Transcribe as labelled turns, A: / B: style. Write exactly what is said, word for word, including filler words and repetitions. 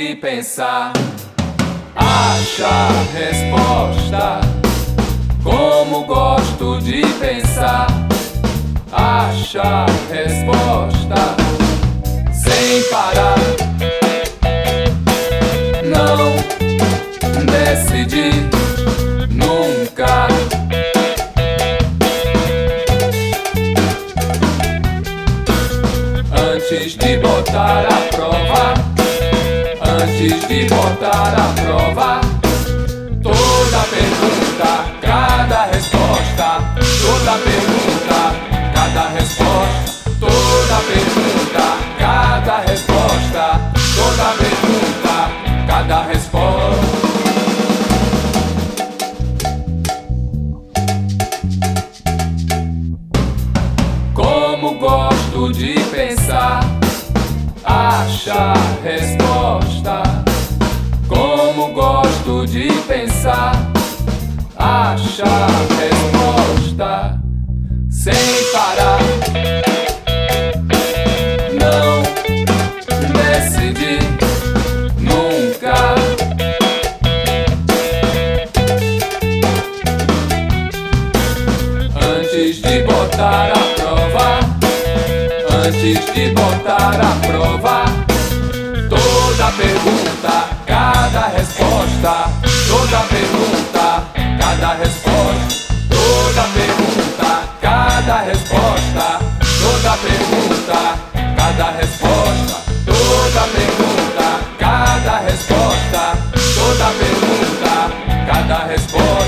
A: de pensar, acha resposta. Como gosto de pensar, acha resposta. Sem parar, não decidi nunca. Antes de botar a prova, antes de botar a prova, toda pergunta, cada resposta, toda pergunta, cada resposta, toda pergunta, cada resposta, toda pergunta, cada resposta. Como gosto de pensar, acha resposta. Como gosto de pensar, acha resposta. Sem parar, não decidi nunca. Antes de botar a prova, antes de botar a prova, toda pergunta, cada resposta, toda pergunta, cada resposta, toda pergunta, cada resposta, toda pergunta, cada resposta, toda pergunta, cada resposta, toda pergunta, cada resposta.